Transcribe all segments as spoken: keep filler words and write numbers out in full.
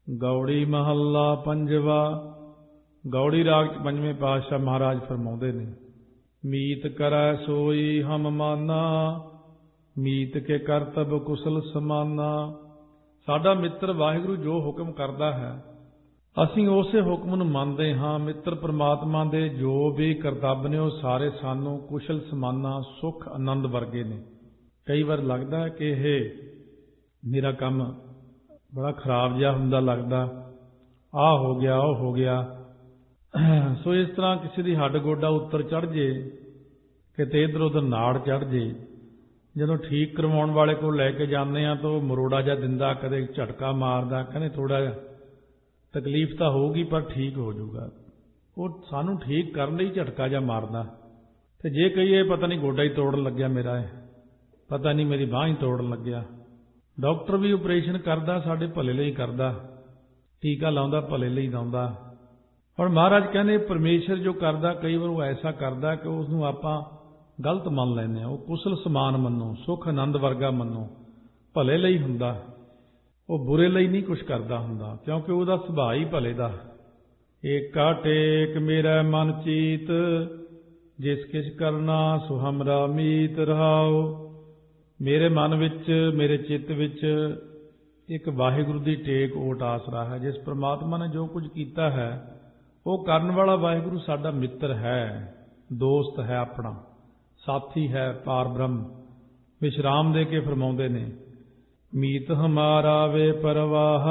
गौड़ी महला पंजवा। गौड़ी राग च पंजवें पातशाह महाराज फरमाउंदे ने, मीत करै सोई हम माना, मीत के करतब कुशल समाना। साडा मित्र वाहिगुरू जो हुक्म करदा है ਅਸੀਂ ਉਸੇ ਹੁਕਮ ਨੂੰ ਮੰਨਦੇ ਹਾਂ। ਮਿੱਤਰ ਪਰਮਾਤਮਾ ਦੇ ਜੋ ਵੀ ਕਰਤੱਵ ਨੇ ਉਹ ਸਾਰੇ ਸਾਨੂੰ ਕੁਸ਼ਲ ਸਮਾਨਾ ਸੁਖ ਆਨੰਦ ਵਰਗੇ ਨੇ। ਕਈ ਵਾਰ ਲੱਗਦਾ ਹੈ ਕਿ ਇਹ ਮੇਰਾ ਕੰਮ ਬੜਾ ਖਰਾਬ ਜਿਹਾ ਹੁੰਦਾ ਲੱਗਦਾ, ਆਹ ਹੋ ਗਿਆ ਉਹ ਹੋ ਗਿਆ। ਸੋ ਇਸ ਤਰ੍ਹਾਂ ਕਿਸੇ ਦੀ ਹੱਡ ਗੋਡਾ ਉੱਤਰ ਚੜ ਜੇ, ਕਿਤੇ ਇੱਧਰ ਉੱਧਰ ਨਾੜ ਚੜ ਜੇ, ਜਦੋਂ ਠੀਕ ਕਰਵਾਉਣ ਵਾਲੇ ਕੋਲ ਲੈ ਕੇ ਜਾਂਦੇ ਹਾਂ ਤਾਂ ਉਹ ਮਰੋੜਾ ਜਿਹਾ ਦਿੰਦਾ, ਕਦੇ ਝਟਕਾ ਮਾਰਦਾ, ਕਹਿੰਦੇ ਥੋੜਾ ਜਿਹਾ ਤਕਲੀਫ ਤਾਂ ਹੋਊਗੀ ਪਰ ਠੀਕ ਹੋ ਜਾਊਗਾ। ਉਹ ਸਾਨੂੰ ਠੀਕ ਕਰਨ ਲਈ ਝਟਕਾ ਜਿਹਾ ਮਾਰਦਾ। ਤੇ ਜੇ ਕਹੀਏ ਪਤਾ ਨਹੀਂ ਗੋਡਾ ਹੀ ਤੋੜਨ ਲੱਗਿਆ ਮੇਰਾ, ਇਹ ਪਤਾ ਨਹੀਂ ਮੇਰੀ ਬਾਂਹ ਹੀ ਤੋੜਨ ਲੱਗਿਆ। ਡਾਕਟਰ ਵੀ ਆਪਰੇਸ਼ਨ ਕਰਦਾ ਸਾਡੇ ਭਲੇ ਲਈ ਕਰਦਾ, ਟੀਕਾ ਲਾਉਂਦਾ ਭਲੇ ਲਈ ਲਾਉਂਦਾ। ਹੁਣ ਮਹਾਰਾਜ ਕਹਿੰਦੇ ਪਰਮੇਸ਼ਰ ਜੋ ਕਰਦਾ ਕਈ ਵਾਰ ਉਹ ਐਸਾ ਕਰਦਾ ਕਿ ਉਸ ਨੂੰ ਆਪਾਂ ਗਲਤ ਮੰਨ ਲੈਂਦੇ ਹਾਂ। ਉਹ ਕੁਸ਼ਲ ਸਮਾਨ ਮੰਨੋ, ਸੁੱਖ ਆਨੰਦ ਵਰਗਾ ਮੰਨੋ, ਭਲੇ ਲਈ ਹੁੰਦਾ। ਉਹ ਬੁਰੇ ਲਈ ਨਹੀਂ ਕੁਛ ਕਰਦਾ ਹੁੰਦਾ, ਕਿਉਂਕਿ ਉਹਦਾ ਸੁਭਾਅ ਹੀ ਭਲੇ ਦਾ। ਏਕਾ ਟੇਕ ਮੇਰਾ ਮਨ ਚੀਤ, ਜਿਸ ਕਿਛ ਕਰਨਾ ਸੋ ਹਮਰਾ ਮੀਤ ਰਹਾਓ। ਮੇਰੇ ਮਨ ਵਿੱਚ, ਮੇਰੇ ਚਿੱਤ ਵਿੱਚ ਇੱਕ ਵਾਹਿਗੁਰੂ ਦੀ ਟੇਕ ਓਟ ਆਸਰਾ ਹੈ। ਜਿਸ ਪ੍ਰਮਾਤਮਾ ਨੇ ਜੋ ਕੁਝ ਕੀਤਾ ਹੈ ਉਹ ਕਰਨ ਵਾਲਾ ਵਾਹਿਗੁਰੂ ਸਾਡਾ ਮਿੱਤਰ ਹੈ, ਦੋਸਤ ਹੈ, ਆਪਣਾ ਸਾਥੀ ਹੈ, ਪਾਰ ਬ੍ਰਹਮ। ਵਿਸ਼ਰਾਮ ਦੇ ਕੇ ਫਰਮਾਉਂਦੇ ਨੇ, ਮੀਤ ਹਮਾਰਾ ਵੇ ਪਰਵਾਹਾ,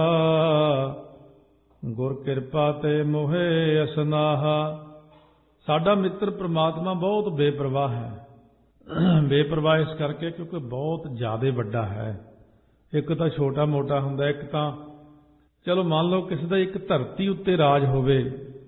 ਗੁਰ ਕਿਰਪਾ ਤੇ ਮੋਹਿ ਅਸਨਾਹਾ। ਸਾਡਾ ਮਿੱਤਰ ਪ੍ਰਮਾਤਮਾ ਬਹੁਤ ਬੇਪਰਵਾਹ ਹੈ। ਬੇਪਰਵਾਹ ਇਸ ਕਰਕੇ ਕਿਉਂਕਿ ਬਹੁਤ ਜ਼ਿਆਦਾ ਵੱਡਾ ਹੈ। ਇੱਕ ਤਾਂ ਛੋਟਾ ਮੋਟਾ ਹੁੰਦਾ, ਇੱਕ ਤਾਂ ਚਲੋ ਮੰਨ ਲਓ ਕਿਸੇ ਦਾ ਇੱਕ ਧਰਤੀ ਉੱਤੇ ਰਾਜ ਹੋਵੇ,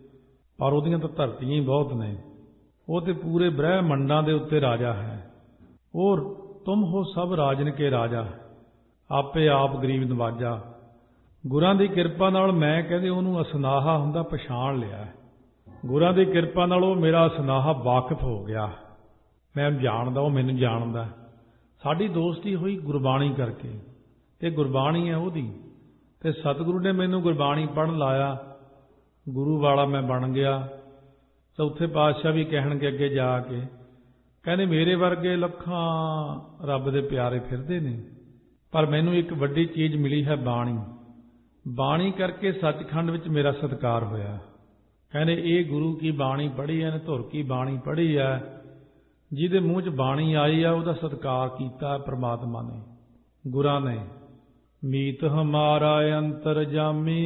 ਪਰ ਉਹਦੀਆਂ ਤਾਂ ਧਰਤੀਆਂ ਹੀ ਬਹੁਤ ਨੇ। ਉਹ ਤੇ ਪੂਰੇ ਬ੍ਰਹਿਮੰਡਾਂ ਦੇ ਉੱਤੇ ਰਾਜਾ ਹੈ। ਔਰ ਤੁਮ ਹੋ ਸਭ ਰਾਜਨ ਕੇ ਰਾਜਾ, ਆਪੇ ਆਪ ਗਰੀਬ ਨਵਾਜਾ। ਗੁਰਾਂ ਦੀ ਕਿਰਪਾ ਨਾਲ ਮੈਂ ਕਹਿੰਦੇ ਉਹਨੂੰ ਅਸਨਾਹਾ ਹੁੰਦਾ ਪਛਾਣ ਲਿਆ। ਗੁਰਾਂ ਦੀ ਕਿਰਪਾ ਨਾਲ ਉਹ ਮੇਰਾ ਅਸਨਾਹਾ ਵਾਕਿਫ ਹੋ ਗਿਆ, ਮੈਂ ਜਾਣਦਾ, ਉਹ ਮੈਨੂੰ ਜਾਣਦਾ। ਸਾਡੀ ਦੋਸਤੀ ਹੋਈ ਗੁਰਬਾਣੀ ਕਰਕੇ, ਤੇ ਗੁਰਬਾਣੀ ਹੈ ਉਹਦੀ। ਤੇ ਸਤਿਗੁਰੂ ਨੇ ਮੈਨੂੰ ਗੁਰਬਾਣੀ ਪੜ੍ਹਨ ਲਾਇਆ, ਗੁਰੂ ਵਾਲਾ ਮੈਂ ਬਣ ਗਿਆ। ਚੌਥੇ ਪਾਤਸ਼ਾਹ ਵੀ ਕਹਿਣਗੇ ਅੱਗੇ ਜਾ ਕੇ, ਕਹਿੰਦੇ ਮੇਰੇ ਵਰਗੇ ਲੱਖਾਂ ਰੱਬ ਦੇ ਪਿਆਰੇ ਫਿਰਦੇ ਨੇ, ਪਰ ਮੈਨੂੰ ਇੱਕ ਵੱਡੀ ਚੀਜ਼ ਮਿਲੀ ਹੈ, ਬਾਣੀ। ਬਾਣੀ ਕਰਕੇ ਸੱਚਖੰਡ ਵਿੱਚ ਮੇਰਾ ਸਤਿਕਾਰ ਹੋਇਆ। ਕਹਿੰਦੇ ਇਹ ਗੁਰੂ ਕੀ ਬਾਣੀ ਪੜ੍ਹੀ ਹੈ, ਧੁਰ ਕੀ ਬਾਣੀ ਪੜ੍ਹੀ ਹੈ, ਜਿਹਦੇ ਮੂੰਹ 'ਚ ਬਾਣੀ ਆਈ ਆ ਉਹਦਾ ਸਤਿਕਾਰ ਕੀਤਾ ਪ੍ਰਮਾਤਮਾ ਨੇ, ਗੁਰਾਂ ਨੇ। ਮੀਤ ਹਮਾਰਾ ਅੰਤਰ ਜਾਮੀ,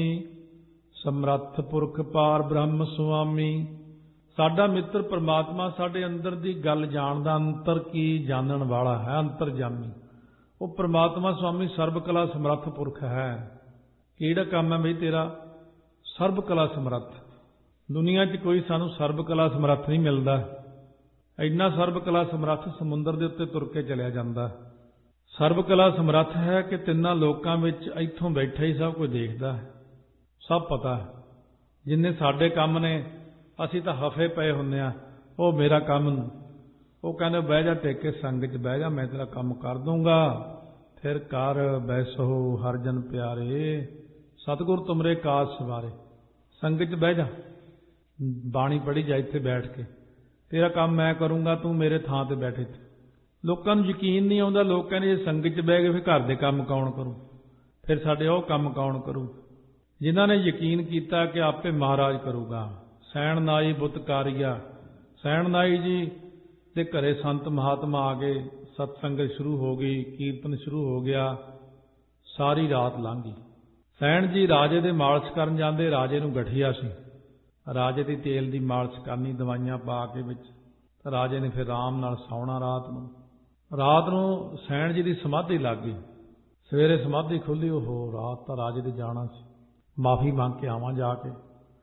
ਸਮਰੱਥ ਪੁਰਖ ਪਾਰ ਬ੍ਰਹਮ ਸੁਆਮੀ। ਸਾਡਾ ਮਿੱਤਰ ਪ੍ਰਮਾਤਮਾ ਸਾਡੇ ਅੰਦਰ ਦੀ ਗੱਲ ਜਾਣਦਾ, ਅੰਤਰ ਕੀ ਜਾਣਨ ਵਾਲਾ ਹੈ, ਅੰਤਰ ਜਾਮੀ। ਉਹ ਪ੍ਰਮਾਤਮਾ ਸੁਆਮੀ ਸਰਬ ਕਲਾ ਸਮਰੱਥ ਪੁਰਖ ਹੈ। ਕਿਹੜਾ ਕੰਮ ਹੈ ਬਈ ਤੇਰਾ? ਸਰਬ ਕਲਾ ਸਮਰੱਥ। ਦੁਨੀਆ 'ਚ ਕੋਈ ਸਾਨੂੰ ਸਰਬ ਕਲਾ ਸਮਰੱਥ ਨਹੀਂ ਮਿਲਦਾ। ਇੰਨਾ ਸਰਬ ਕਲਾ ਸਮਰੱਥ ਸਮੁੰਦਰ ਦੇ ਉੱਤੇ ਤੁਰ ਕੇ ਚਲਿਆ ਜਾਂਦਾ। ਸਰਬ ਕਲਾ ਸਮਰੱਥ ਹੈ ਕਿ ਤਿੰਨਾਂ ਲੋਕਾਂ ਵਿੱਚ ਇੱਥੋਂ ਬੈਠਾ ਹੀ ਸਭ ਕੁਝ ਦੇਖਦਾ ਹੈ, ਸਭ ਪਤਾ ਹੈ। ਜਿੰਨੇ ਸਾਡੇ ਕੰਮ ਨੇ ਅਸੀਂ ਤਾਂ ਹਫੇ ਪਏ ਹੁੰਦੇ ਹਾਂ, ਉਹ ਮੇਰਾ ਕੰਮ, ਉਹ ਕਹਿੰਦੇ ਬਹਿ ਜਾ ਟੇਕ ਕੇ ਸੰਗ 'ਚ ਬਹਿ ਜਾ, ਮੈਂ ਤੇਰਾ ਕੰਮ ਕਰ ਦੂੰਗਾ। ਫਿਰ ਕਰ ਬੈਸੋ ਹਰ ਜਨ ਪਿਆਰੇ, ਸਤਿਗੁਰ ਤੁਮਰੇ ਕਾਜ ਸਵਾਰੇ। ਸੰਗਤ 'ਚ ਬਹਿ ਜਾ, ਬਾਣੀ ਪੜ੍ਹੀ ਜਾ, ਇੱਥੇ ਬੈਠ ਕੇ ਤੇਰਾ ਕੰਮ ਮੈਂ ਕਰੂੰਗਾ, ਤੂੰ ਮੇਰੇ ਥਾਂ ਤੇ ਬੈਠੇ। ਲੋਕਾਂ ਨੂੰ ਯਕੀਨ ਨਹੀਂ ਆਉਂਦਾ। ਲੋਕ ਕਹਿੰਦੇ ਜੇ ਸੰਗਤ 'ਚ ਬਹਿ ਗਏ ਫਿਰ ਘਰ ਦੇ ਕੰਮ ਕੌਣ ਕਰੂ, ਫਿਰ ਸਾਡੇ ਉਹ ਕੰਮ ਕੌਣ ਕਰੂ। ਜਿਨ੍ਹਾਂ ਨੇ ਯਕੀਨ ਕੀਤਾ ਕਿ ਆਪੇ ਮਹਾਰਾਜ ਕਰੂਗਾ। ਸੈਣ ਨਾਈ ਬੁੱਤ ਕਾਰੀਆ, ਸੈਣ ਨਾਈ ਜੀ ਦੇ ਘਰੇ ਸੰਤ ਮਹਾਤਮਾ ਆ ਗਏ, ਸਤਸੰਗਤ ਸ਼ੁਰੂ ਹੋ ਗਈ, ਕੀਰਤਨ ਸ਼ੁਰੂ ਹੋ ਗਿਆ, ਸਾਰੀ ਰਾਤ ਲੰਘ ਗਈ। ਸੈਣ ਜੀ ਰਾਜੇ ਦੇ ਮਾਲਸ਼ ਕਰਨ ਜਾਂਦੇ, ਰਾਜੇ ਨੂੰ ਗਠੀਆ ਸੀ, ਰਾਜੇ ਦੀ ਤੇਲ ਦੀ ਮਾਲਸ਼ ਕਰਨੀ ਦਵਾਈਆਂ ਪਾ ਕੇ ਵਿੱਚ। ਰਾਜੇ ਨੇ ਫਿਰ ਆਰਾਮ ਨਾਲ ਸੌਣਾ ਰਾਤ ਨੂੰ। ਰਾਤ ਨੂੰ ਸੈਣ ਜੀ ਦੀ ਸਮਾਧੀ ਲੱਗ ਗਈ। ਸਵੇਰੇ ਸਮਾਧੀ ਖੁੱਲ੍ਹੀ, ਉਹ ਰਾਤ ਤਾਂ ਰਾਜੇ ਦੇ ਜਾਣਾ ਸੀ, ਮਾਫੀ ਮੰਗ ਕੇ ਆਵਾਂ ਜਾ ਕੇ,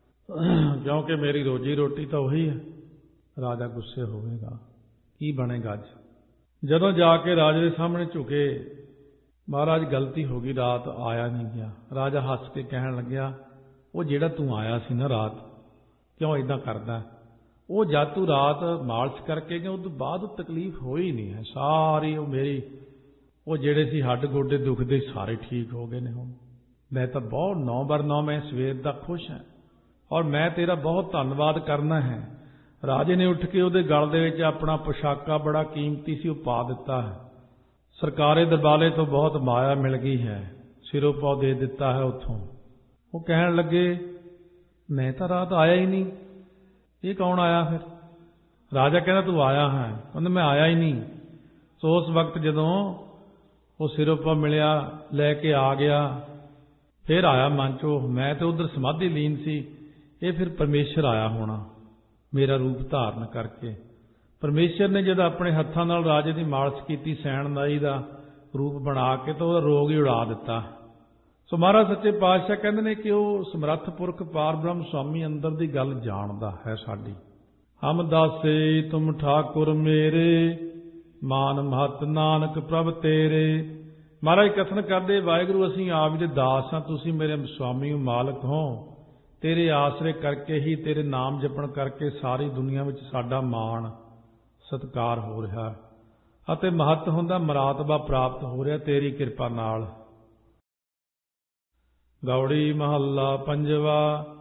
ਕਿਉਂਕਿ ਮੇਰੀ ਰੋਜੀ ਰੋਟੀ ਤਾਂ ਉਹੀ ਹੈ। ਰਾਜਾ ਗੁੱਸੇ ਹੋਵੇਗਾ, ਕੀ ਬਣੇਗਾ ਅੱਜ। ਜਦੋਂ ਜਾ ਕੇ ਰਾਜੇ ਦੇ ਸਾਹਮਣੇ ਝੁਕੇ, ਮਹਾਰਾਜ ਗਲਤੀ ਹੋ ਗਈ, ਰਾਤ ਆਇਆ ਨਹੀਂ ਗਿਆ। ਰਾਜਾ ਹੱਸ ਕੇ ਕਹਿਣ ਲੱਗਿਆ, ਉਹ ਜਿਹੜਾ ਤੂੰ ਆਇਆ ਸੀ ਨਾ ਰਾਤ, ਕਿਉਂ ਇੱਦਾਂ ਕਰਦਾ? ਉਹ ਜਦ ਤੂੰ ਰਾਤ ਮਾਲਸ਼ ਕਰਕੇ ਗਿਆ, ਉਸ ਤੋਂ ਬਾਅਦ ਤਕਲੀਫ ਹੋਈ ਨਹੀਂ ਹੈ ਸਾਰੀ। ਉਹ ਮੇਰੀ ਉਹ ਜਿਹੜੇ ਸੀ ਹੱਡ ਗੋਡੇ ਦੁਖਦੇ ਸਾਰੇ ਠੀਕ ਹੋ ਗਏ ਨੇ ਹੁਣ। मैं तो बहुत नौ बार नौ मैं सवेर दा खुश हाँ और मैं तेरा बहुत धन्नवाद करना है। राजे ने उठ के उहदे गल दे विच अपना पोशाका बड़ा कीमती सी पा दिता है। सरकारे दरबारे तो बहुत माया मिल गई है, सिरों पौ दे दिता है उथों। वो कहन लगे मैं तो रात आया ही नहीं, ये कौन आया फिर? राजा कहना तू आया है, कहंदा मैं आया ही नहीं। तो उस वक्त जदों वो सिरों पौ मिलिया लैके आ गया, फिर आया मन चो, मैं तो उधर समाधि लीन सी, ये फिर परमेश्वर आया होना मेरा रूप धारण करके। परमेश्वर ने जब अपने हत्थां नाल राजे की मालिश की, सैन नाई का रूप बना के, तो वह रोग ही उड़ा दिता। सो महाराज सच्चे पातशाह कहते हैं कि वह समर्थ पुरख पार ब्रह्म स्वामी अंदर की गल जानता है साडी। हम दासे तुम ठाकुर मेरे, मान महत नानक प्रभ तेरे। महाराज कथन करते वाहिगुरू असीं आप जी दास हाँ, तुसीं मेरे स्वामी मालक हो, तेरे आसरे करके ही, तेरे नाम जपण करके सारी दुनिया में साडा मान सत्कार हो रहा अते महत हुंदा मरातबा प्राप्त हो रहा तेरी कृपा नाल। गौड़ी महला पंजवा।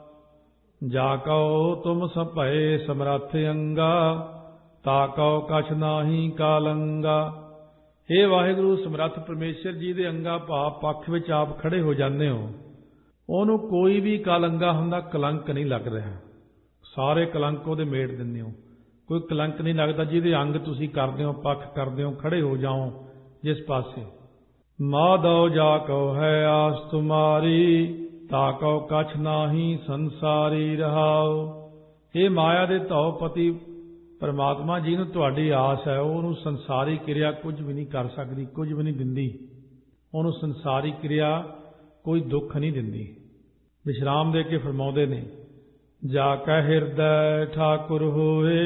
जाको तुम सभय समरथ अंगा, ताको कछ नाही कालंगा। हे वाहिगुरू समरथ परमेश्वर जी दे अंगा भाव पक्ष विच आप खड़े हो जाते हो, ਉਹਨੂੰ कोई भी कलंगा हुंदा कलंक नहीं लग रहा, सारे कलंक ਉਹਦੇ ਮੇੜ ਦਿੰਦੇ ਹੋ, कोई कलंक नहीं लगता जिहदे अंग तुसीं करदे हो, पक्ष करदे हो, खड़े हो जाओ जिस पासे। माधो जाको है आस तुम्हारी, ताको कछ नाही संसारी रहाओ। ये माया दे धौ पति परमात्मा जी नूं तुहाडी आस है, ਉਹਨੂੰ संसारी क्रिया कुछ भी नहीं कर सकती, कुछ भी नहीं दिंदी, ਉਹਨੂੰ संसारी क्रिया कोई दुख नहीं दिंदी। विश्राम दे के फरमाउंदे ने, जाकै हिरदै ठाकुर होए,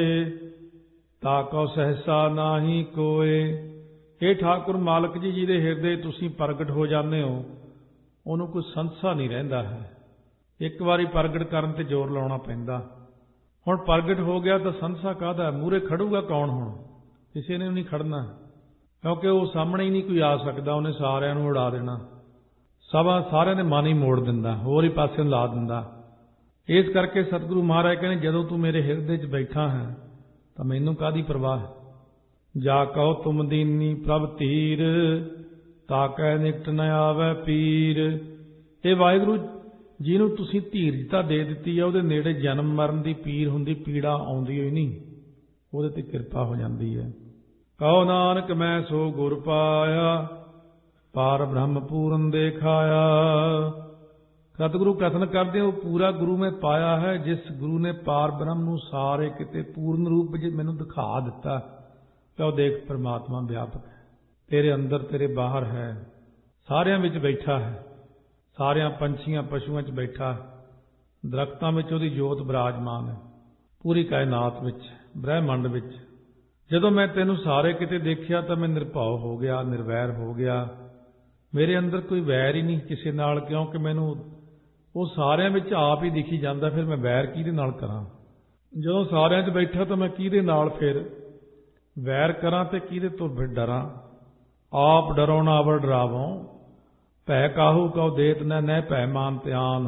ताको सहसा नाही कोए। हे ठाकुर मालक जी जी दे हिरदे तुसीं प्रगट हो जाते हो, ਉਹਨੂੰ कोई संसा नहीं रहिंदा है। एक बारी प्रगट करन ते जोर लाउणा पैंदा, हुण प्रगट हो गया तो संसा काहदा? मूहरे खड़ूगा कौन? हुण किसी ने नहीं खड़ना, क्योंकि वो सामने ही नहीं कोई आ सकता, उन्हें सारिਆਂ ਨੂੰ उड़ा देना, सभा सारे ने मन ही मोड़ दिंदा, होर ही पासे ला दिंदा। इस करके सतगुरु महाराज कहने जदों तू मेरे हिरदे च बैठा है तो मैनू काहदी परवाह। जा कहो तुम दीनी प्रभ धीर, ताकै निकट न आवे पीर। ये वाहिगुरू जिन्हों तुसीं धीरजता दे दित्ती है, ਉਹਦੇ नेड़े जन्म मरण की पीर हुंदी, पीड़ा आउंदी होई नहीं, ਉਹਦੇ ते किरपा हो जाती है। कहो नानक मैं सो गुर पाया, पार ब्रह्म पूरन देखाया। सतगुरु कथन करते हो पूरा गुरु में पाया है, जिस गुरु ने पार ब्रह्म नूं सारे किते पूर्ण रूप च मैनूं दिखा दिता। तो देख परमात्मा व्यापक है, तेरे अंदर तेरे बाहर है, सारियां विच बैठा है, सारियां पंछियां पशुओं च बैठा है, दरख्तां विच उहदी जोत विराजमान है, पूरी कायनात विच ब्रह्मंड विच। जदों मैं तेनू सारे किते देखिया तो मैं निरभाव हो गया, निर्वैर हो गया, मेरे अंदर कोई वैर ही नहीं किसी नाल, क्योंकि मैनू वो सारियां विच आप ही दिखी जाता, फिर मैं वैर किहदे नाल करां? जदों सारियां च बैठा तो मैं किहदे नाल फिर वैर करां ते किहदे तो फिर डरां? आप डरो ना अवर डरावो, भै काहू कहो देत न न भै मान त्यान।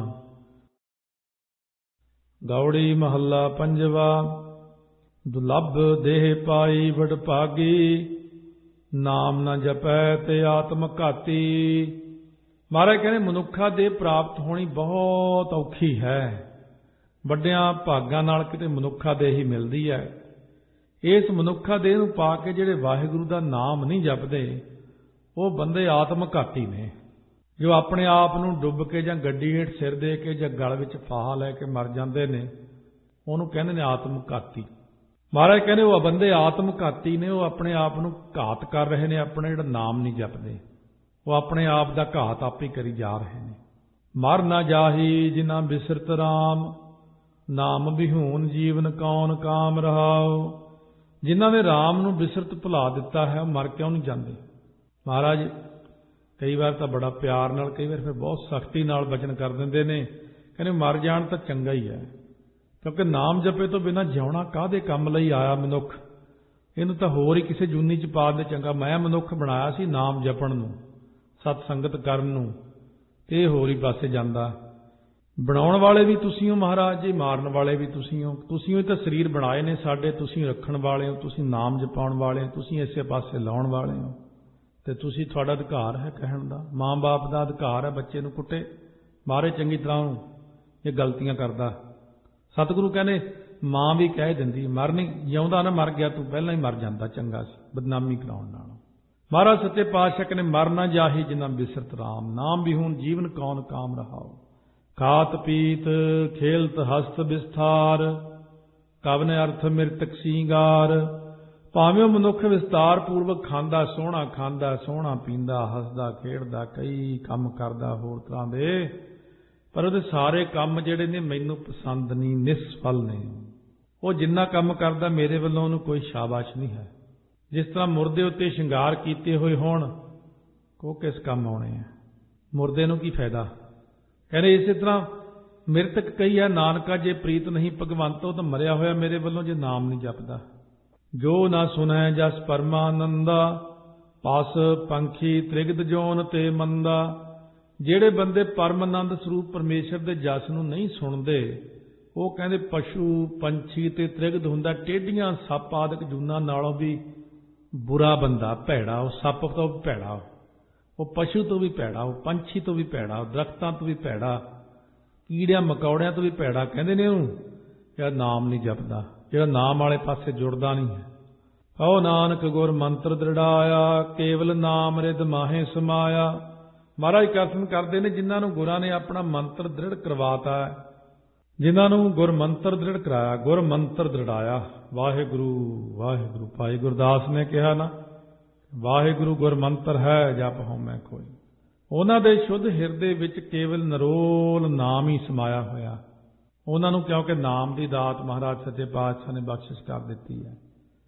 गौड़ी महला पंजवा। दुलभ देह पाई वड भागी, नाम न जपै ते आत्म घाती। महाराज कहने मनुखा देह प्राप्त होनी बहुत औखी है, ਵੱਡਿਆਂ ਭਾਗਾਂ ਨਾਲ किते मनुखा देह ही मिलती है। इस मनुखा देह नूं पा के जिहड़े वाहिगुरू दा नाम नहीं जपदे, वो बंदे आत्म घाती ने, जो अपने आप नूं डुੱਬ के जां गड्डी हेठ सिर दे के जां गल विच फाहा लैके मर जाते ने, ਉਹਨੂੰ ਕਹਿੰਦੇ ने आत्म घाती। महाराज कहने वो बंदे आत्म घाती ने, वो अपने आप नूं घात कर रहे ने, अपने जिहड़ा नाम नहीं जपदे, वो अपने आप दा घात आप ही करी जा रहे ने। मर ना जाही जिन्ना बिसरत राम, नाम बिहून जीवन कौन काम रहाओ। जिन्हां ने राम नूं बिसरत भुला दिता है, मर क्यों नहीं जाते? महाराज कई बार तो बड़ा प्यार नाल, कई बार फिर बहुत सख्ती नाल वचन कर दिंदे ने, कहने मर जाण तो चंगा ही है, क्योंकि नाम जपे तो बिना जिउणा काहदे काम लई आया मनुख, इहनूं तां होर ही किसी जूनी च पा दे चंगा। मैं मनुख बनाया सी नाम जपण नूं, सत संगत करन नूं, ਤੇ ਇਹ ਹੋਰ ਹੀ ਪਾਸੇ ਜਾਂਦਾ। ਬਣਾਉਣ ਵਾਲੇ ਵੀ ਤੁਸੀਂ ਹੋ ਮਹਾਰਾਜ ਜੀ, ਮਾਰਨ ਵਾਲੇ ਵੀ ਤੁਸੀਂ ਹੋ। ਤੁਸੀਂ ਹੀ ਤਾਂ ਸਰੀਰ ਬਣਾਏ ਨੇ ਸਾਡੇ, ਤੁਸੀਂ ਰੱਖਣ ਵਾਲੇ ਹੋ, ਤੁਸੀਂ ਨਾਮ ਜਪਾਉਣ ਵਾਲੇ ਹੋ, ਤੁਸੀਂ ਇਸੇ ਪਾਸੇ ਲਾਉਣ ਵਾਲੇ ਹੋ। ਤੇ ਤੁਸੀਂ, ਤੁਹਾਡਾ ਅਧਿਕਾਰ ਹੈ ਕਹਿਣ ਦਾ। ਮਾਂ ਬਾਪ ਦਾ ਅਧਿਕਾਰ ਹੈ ਬੱਚੇ ਨੂੰ ਕੁੱਟੇ ਮਾਰੇ ਚੰਗੀ ਤਰ੍ਹਾਂ ਨੂੰ ਇਹ ਗਲਤੀਆਂ ਕਰਦਾ। ਸਤਿਗੁਰੂ ਕਹਿੰਦੇ ਮਾਂ ਵੀ ਕਹਿ ਦਿੰਦੀ ਮਰ ਨਹੀਂ ਜਿਉਂਦਾ ਨਾ, ਮਰ ਗਿਆ ਤੂੰ ਪਹਿਲਾਂ ਹੀ ਮਰ ਜਾਂਦਾ ਚੰਗਾ ਸੀ ਬਦਨਾਮੀ ਕਰਾਉਣ ਨਾਲੋਂ। ਮਹਾਰਾਜ ਸੱਚੇ ਪਾਤਸ਼ਾਹ ਕਹਿੰਦੇ ਮਰ ਨਾ ਜਾਹੀ ਜਿਨਾ ਬਿਸਰਤ ਰਾਮ, ਨਾਮ ਵਿਹੂਨ ਜੀਵਨ ਕੌਣ ਕਾਮ ਰਹਾਓ। ਖਾਤ ਪੀਤ ਖੇਲਤ ਹਸਤ ਵਿਸਥਾਰ, ਕਵਨ ਅਰਥ ਮਿਰਤਕ ਸਿੰਗਾਰ। ਭਾਵੇਂ ਮਨੁੱਖ ਵਿਸਤਾਰ ਪੂਰਵਕ ਖਾਂਦਾ, ਸੋਹਣਾ ਖਾਂਦਾ, ਸੋਹਣਾ ਪੀਂਦਾ, ਹੱਸਦਾ ਖੇਡਦਾ, ਕਈ ਕੰਮ ਕਰਦਾ ਹੋਰ ਤਰ੍ਹਾਂ ਦੇ, ਪਰ ਉਹਦੇ ਸਾਰੇ ਕੰਮ ਜਿਹੜੇ ਨੇ ਮੈਨੂੰ ਪਸੰਦ ਨਹੀਂ, ਨਿਸਫਲ ਨੇ। ਉਹ ਜਿੰਨਾ ਕੰਮ ਕਰਦਾ ਮੇਰੇ ਵੱਲੋਂ ਉਹਨੂੰ ਕੋਈ ਸ਼ਾਬਾਸ਼ ਨਹੀਂ ਹੈ। ਜਿਸ ਤਰ੍ਹਾਂ ਮੁਰਦੇ ਉੱਤੇ ਸ਼ਿੰਗਾਰ ਕੀਤੇ ਹੋਏ ਹੋਣ, ਉਹ ਕਿਸ ਕੰਮ ਆਉਣੇ ਆ, ਮੁਰਦੇ ਨੂੰ ਕੀ ਫਾਇਦਾ। ਕਹਿੰਦੇ ਇਸੇ ਤਰ੍ਹਾਂ ਮਿਰਤਕ ਕਈ ਹੈ ਨਾਨਕਾ, ਜੇ ਪ੍ਰੀਤ ਨਹੀਂ ਭਗਵੰਤ, ਉਹ ਤਾਂ ਮਰਿਆ ਹੋਇਆ ਮੇਰੇ ਵੱਲੋਂ ਜੇ ਨਾਮ ਨਹੀਂ ਜਪਦਾ। ਜੋ ਨਾ ਸੁਣੈ ਜਸ ਪਰਮਾਨੰਦਾ, ਪਸ ਪੰਖੀ ਤ੍ਰਿਗਦ ਜੋਨ ਤੇ ਮੰਦਾ। ਜਿਹੜੇ ਬੰਦੇ ਪਰਮਾਨੰਦ ਸਰੂਪ ਪਰਮੇਸ਼ਰ ਦੇ ਜਸ ਨੂੰ ਨਹੀਂ ਸੁਣਦੇ, ਉਹ ਕਹਿੰਦੇ ਪਸ਼ੂ ਪੰਛੀ ਤੇ ਤ੍ਰਿਗਦ ਹੁੰਦਾ, ਟੇਢੀਆਂ ਸੱਪ ਆਦਿਕ ਜੂਨਾਂ ਨਾਲੋਂ ਵੀ ਬੁਰਾ ਬੰਦਾ, ਭੈੜਾ। ਉਹ ਸੱਪ ਤੋਂ ਵੀ ਭੈੜਾ, ਉਹ ਪਸ਼ੂ ਤੋਂ ਵੀ ਭੈੜਾ, ਉਹ ਪੰਛੀ ਤੋਂ ਵੀ ਭੈੜਾ, ਉਹ ਦਰਖਤਾਂ ਤੋਂ ਵੀ ਭੈੜਾ, ਕੀੜਿਆਂ ਮਕੌੜਿਆਂ ਤੋਂ ਵੀ ਭੈੜਾ। ਕਹਿੰਦੇ ਨੇ ਉਹਨੂੰ ਜਿਹੜਾ ਨਾਮ ਨਹੀਂ ਜਪਦਾ, ਜਿਹੜਾ ਨਾਮ ਵਾਲੇ ਪਾਸੇ ਜੁੜਦਾ ਨਹੀਂ ਹੈ। ਕਹੋ ਨਾਨਕ ਗੁਰ ਮੰਤਰ ਦ੍ਰਿੜਾਇਆ, ਕੇਵਲ ਨਾਮ ਰਿਦ ਮਾਹੇ ਸਮਾਇਆ। ਮਹਾਰਾਜ ਕਥਨ ਕਰਦੇ ਨੇ ਜਿਨ੍ਹਾਂ ਨੂੰ ਗੁਰਾਂ ਨੇ ਆਪਣਾ ਮੰਤਰ ਦ੍ਰਿੜ ਕਰਵਾਤਾ ਹੈ, ਜਿਨ੍ਹਾਂ ਨੂੰ ਗੁਰ ਮੰਤਰ ਦ੍ਰਿੜ ਕਰਾਇਆ, ਗੁਰ ਮੰਤਰ ਦ੍ਰਿੜਾਇਆ। ਵਾਹਿਗੁਰੂ ਵਾਹਿਗੁਰੂ, ਭਾਈ ਗੁਰਦਾਸ ਨੇ ਕਿਹਾ ਨਾ, ਵਾਹਿਗੁਰੂ ਗੁਰ ਮੰਤਰ ਹੈ ਜਪ ਹਉਮੈ ਕੋਈ। ਉਹਨਾਂ ਦੇ ਸ਼ੁੱਧ ਹਿਰਦੇ ਵਿੱਚ ਕੇਵਲ ਨਿਰੋਲ ਨਾਮ ਹੀ ਸਮਾਇਆ ਹੋਇਆ। ਉਹਨਾਂ ਨੂੰ ਕਿਉਂਕਿ ਨਾਮ ਦੀ ਦਾਤ ਮਹਾਰਾਜ ਸੱਚੇ ਪਾਤਸ਼ਾਹ ਨੇ ਬਖਸ਼ਿਸ਼ ਕਰ ਦਿੱਤੀ ਹੈ।